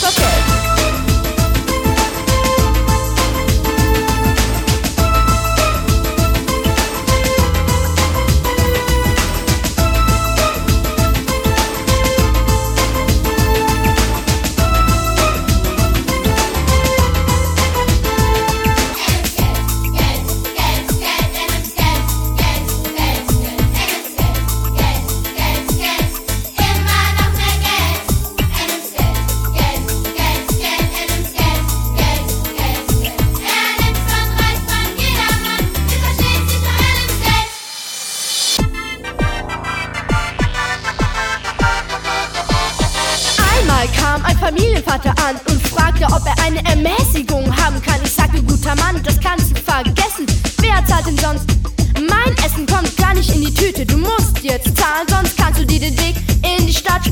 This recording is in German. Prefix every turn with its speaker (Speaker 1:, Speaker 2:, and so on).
Speaker 1: verfällt.
Speaker 2: Kam ein Familienvater an und fragte, ob er eine Ermäßigung haben kann. Ich sagte, guter Mann, das kannst du vergessen. Wer zahlt denn sonst? Mein Essen kommt gar nicht in die Tüte. Du musst jetzt zahlen, sonst kannst du dir den Weg in die Stadt